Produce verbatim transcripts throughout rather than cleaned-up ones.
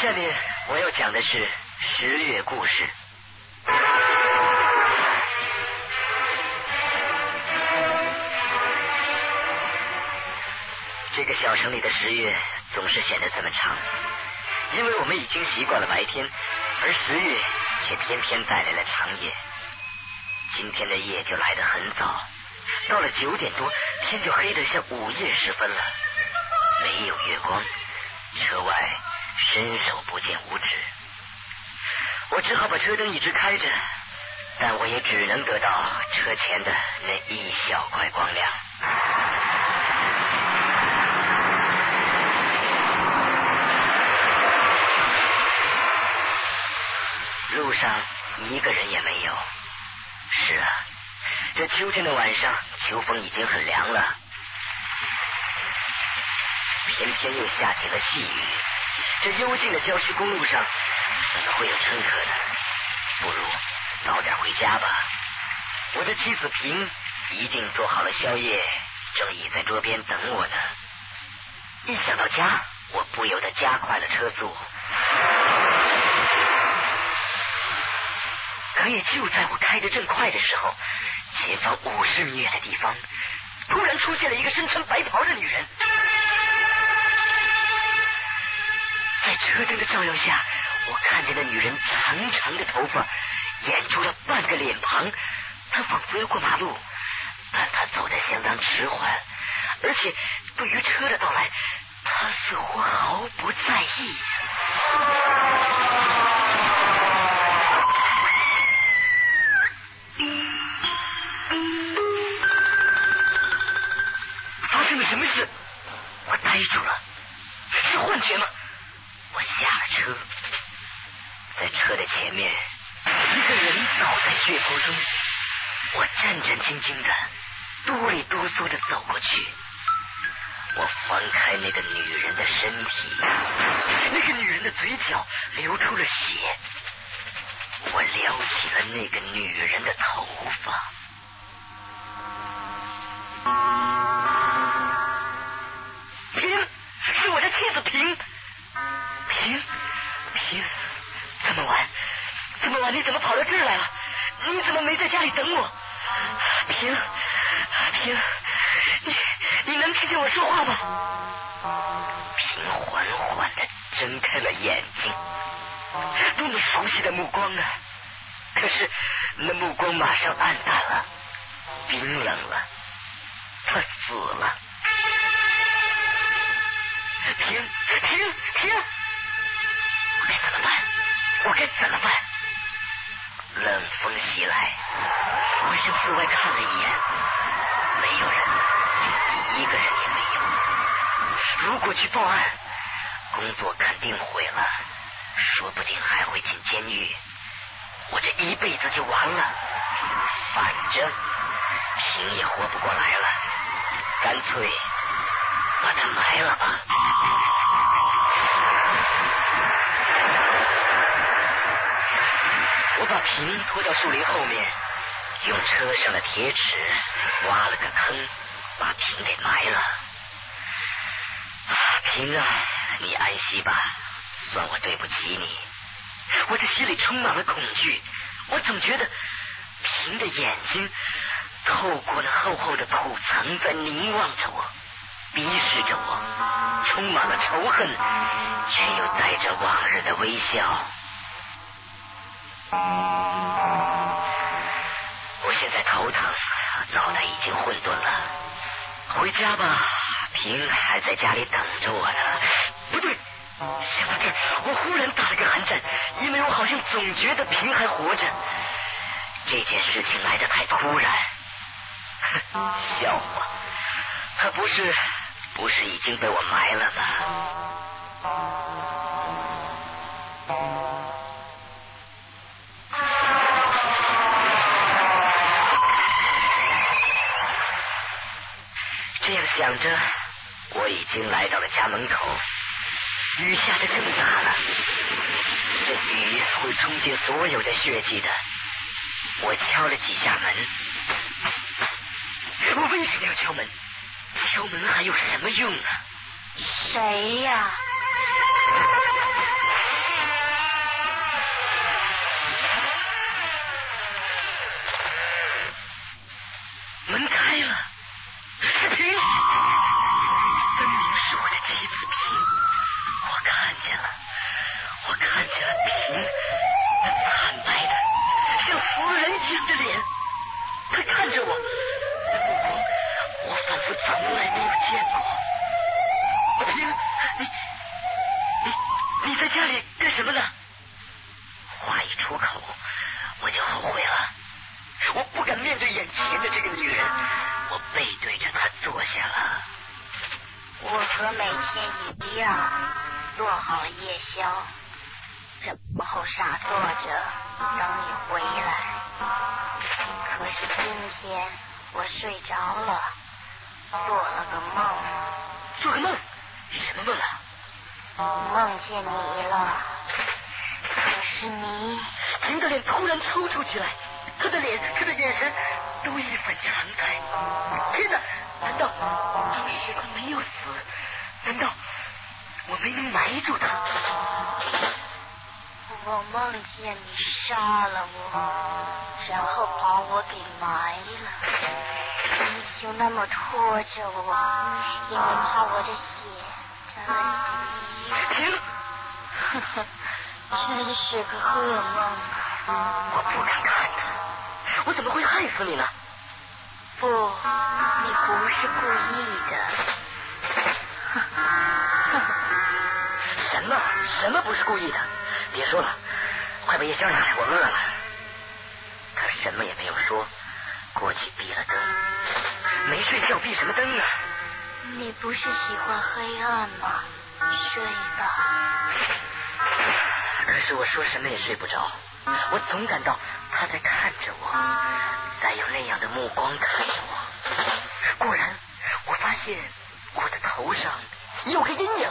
下面我要讲的是十月故事。这个小城里的十月总是显得这么长，因为我们已经习惯了白天，而十月却偏偏带来了长夜。今天的夜就来得很早，到了九点多，天就黑得像午夜时分了。没有月光，车外伸手不见五指。我只好把车灯一直开着，但我也只能得到车前的那一小块光亮。路上一个人也没有。是啊，这秋天的晚上，秋风已经很凉了，偏偏又下起了细雨。这幽静的郊区公路上怎么会有乘客呢？不如早点回家吧。我的妻子平一定做好了宵夜，正倚在桌边等我呢。一想到家，我不由得加快了车速。可也就在我开得正快的时候，前方五十米远的地方突然出现了一个身穿白袍的女人。在车灯的照耀下，我看见那女人长长的头发掩住了半个脸庞，她仿佛要过马路，但她走得相当迟缓，而且对于车的到来，她似乎毫不在意。发生了什么事？我呆住了，是幻觉吗？我下了车，在车的前面，一个人倒在血泊中。我战战兢兢的哆里哆嗦的走过去，我翻开那个女人的身体，那个女人的嘴角流出了血。我撩起了那个女人的头发。平，是我的妻子平。平，平，这么晚，这么晚，你怎么跑到这儿来了？你怎么没在家里等我？平，平，你你能听见我说话吗？平缓缓地睁开了眼睛，多么熟悉的目光啊！可是那目光马上暗淡了，冰冷了，他死了。停停停！我该怎么办？我该怎么办？冷风袭来，我向四外看了一眼，没有人，一个人也没有。如果去报案，工作肯定毁了，说不定还会进监狱，我这一辈子就完了。反正平也活不过来了，干脆把他埋了吧。我把平拖到树林后面，用车上的铁尺挖了个坑，把平给埋了。平啊，你安息吧，算我对不起你。我的心里充满了恐惧，我总觉得平的眼睛透过那厚厚的土层在凝望着我，逼视着我，充满了仇恨，却又带着往日的微笑。我现在头疼，脑袋已经混沌了。回家吧，平还在家里等着我呢。不对，想到这儿，我忽然打了个寒战，因为我好像总觉得平还活着。这件事情来得太突然。笑话，他不是不是已经被我埋了吗？这样想着，我已经来到了家门口。雨下得更大了，这雨会冲进所有的血迹的。我敲了几下门。我为什么要敲门？敲门还有什么用啊？ 谁呀？ 开了，是平，分明是我的妻子平，我看见了，我看见了平那惨白的像死人一样的脸，他看着我，那目光我仿佛从来没有见过。平，你你你在家里干什么呢？话一出口我就后悔了，我不敢面对眼前的这个女人，我背对着她坐下了。 我和每天一样做好了夜宵，然后傻坐着等你回来。可是今天我睡着了，做了个梦。 做个梦？什么梦啊？ 梦见你了。可是你…… 平的脸突然抽搐起来，他的脸，他的眼神都一反常态。天哪！难道当时他没有死？难道我没能埋住他？ 我梦见你杀了我，然后把我给埋了。你就那么拖着我，因为怕我的血沾了你的衣服。呵呵，真是个噩梦啊！ 我不敢看他，我怎么会害死你呢？ 不，你不是故意的。 什么？什么不是故意的？别说了，快把夜宵拿来，我饿了。他什么也没有说，过去闭了灯。没睡觉闭什么灯啊？ 你不是喜欢黑暗吗？睡吧。 可是我说什么也睡不着，我总感到他在看着我，在用那样的目光看着我。果然，我发现我的头上有个阴影，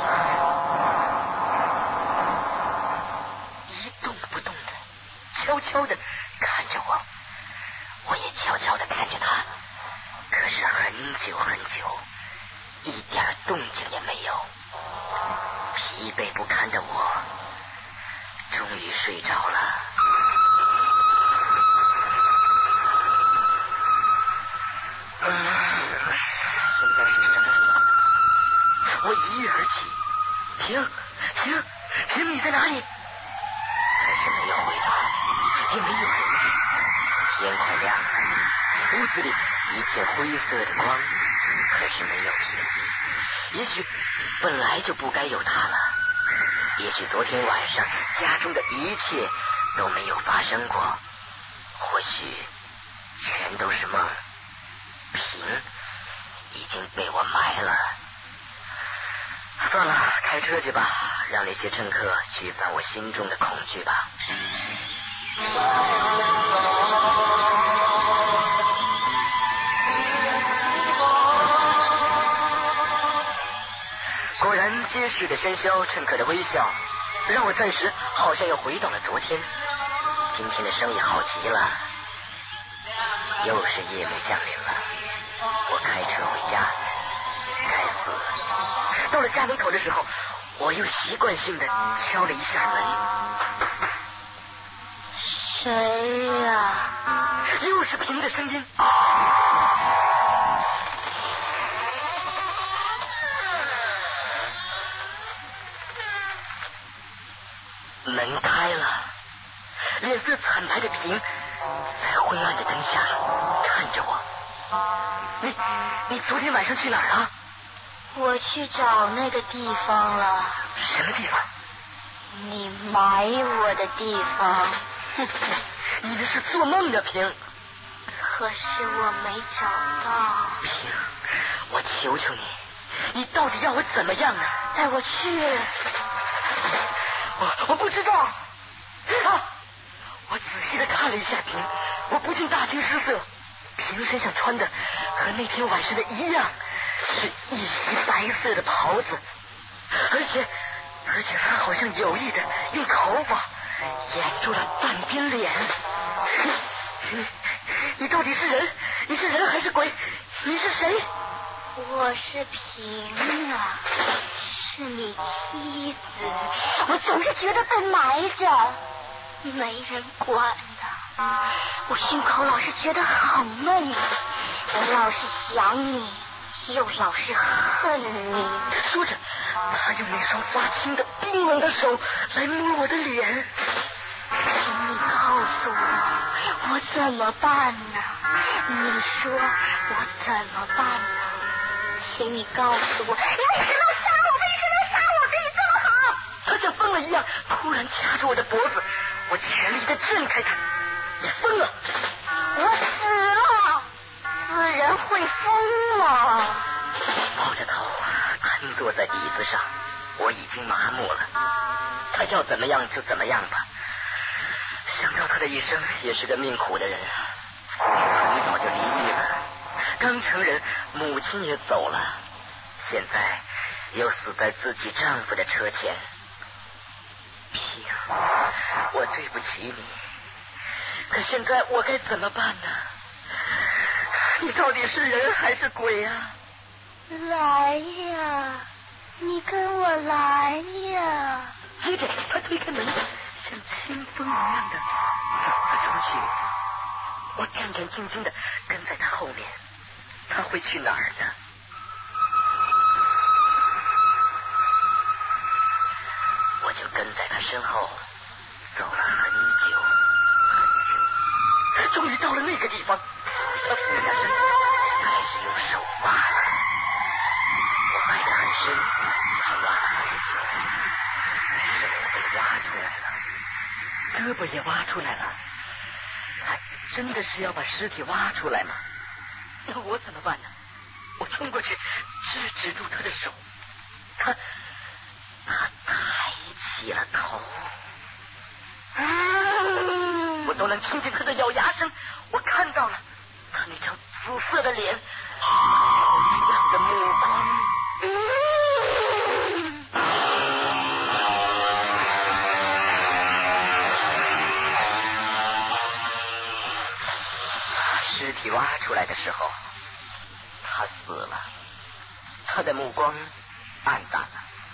一动不动的，悄悄的看着我。我也悄悄的看着他，可是很久很久，一点动静也没有。疲惫不堪的我终于睡着了。嗯，现在是什么时候？我一跃而起，停停停，你在哪里？还是没有回答，也没有人。天快亮了，屋子里一片灰色的光，可是没有人。也许本来就不该有他了，也许昨天晚上家中的一切都没有发生过，或许全都是梦。平已经被我埋了。算了，开车去吧，让那些乘客驱散我心中的恐惧吧。果然，街市的喧嚣，乘客的微笑，让我暂时好像又回到了昨天。今天的生意好极了，又是夜幕降临了。我开车回家，该死了！到了家门口的时候，我又习惯性的敲了一下门。 谁呀、啊？ 又是平的声音。门开了，脸色惨白的平在昏暗的灯下看着我。你你昨天晚上去哪儿啊？ 我去找那个地方了。 什么地方？ 你埋我的地方。 你这是做梦的，平。 可是我没找到。 平，我求求你，你到底要我怎么样呢？ 带我去。 我我不知道。啊！我仔细的看了一下平，我不禁大惊失色。平身上穿的和那天晚上的一样，是一袭白色的袍子，而且而且他好像有意的用头发掩住了半边脸。你你你到底是人？你是人还是鬼？你是谁？ 我是平啊，是你妻子。我总是觉得被埋着，没人管的。我胸口老是觉得好闷， 我老是想你，又老是恨你。 说着，他用那双发青的冰冷的手来摸我的脸。 请你告诉我，我怎么办呢？你说我怎么办呢？请你告诉我，你为什么杀我？为什么杀我？对你这么好？ 他像疯了一样，突然掐住我的脖子，我全力的挣开他。你疯了！ 我死了！死人会疯吗？ 抱着头瘫坐在椅子上，我已经麻木了。他要怎么样就怎么样吧。想到他的一生也是个命苦的人，很早就离居了，刚成人，母亲也走了，现在又死在自己丈夫的车前。平，我对不起你，可现在我该怎么办呢？你到底是人还是鬼啊？ 来呀，你跟我来呀！ 接着他推开门，像清风一样的走了出去。我战战兢兢的跟在他后面，他会去哪儿呢？我就跟在他身后走了很久很久，终于到了那个地方。他俯下身，开始用手挖了。我埋得很深，他挖了很久，手被挖出来了，胳膊也挖出来了。他真的是要把尸体挖出来吗？那我怎么办呢？我冲过去制止住他的手，他他抬起了头，嗯，我都能听见他的咬牙声。我看到了他那张紫色的脸，一样的目光。尸体挖出来的时候，他死了，他的目光暗淡了。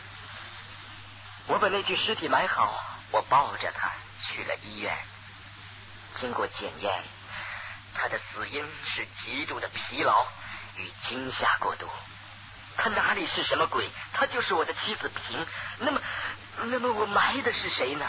我把那具尸体埋好，我抱着他去了医院。经过检验，他的死因是极度的疲劳与惊吓过度。他哪里是什么鬼？他就是我的妻子平。那么，那么我埋的是谁呢？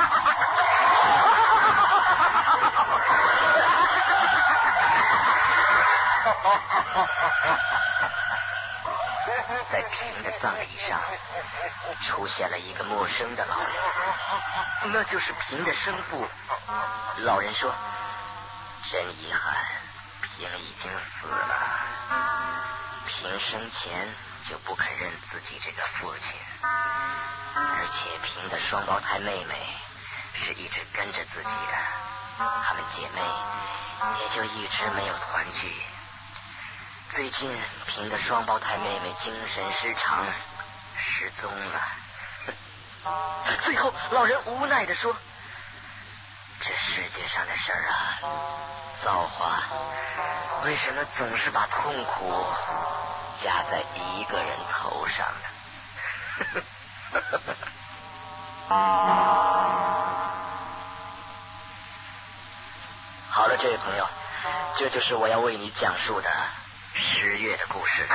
在平的葬礼上，出现了一个陌生的老人，那就是平的生父。老人说：“真遗憾，平已经死了。平生前就不肯认自己这个父亲，而且平的双胞胎妹妹是一直跟着自己的，她们姐妹也就一直没有团聚。最近平的双胞胎妹妹精神失常，失踪了。最后老人无奈地说：这世界上的事儿啊，造化为什么总是把痛苦加在一个人头上呢？好了，这位朋友，这就是我要为你讲述的十月的故事。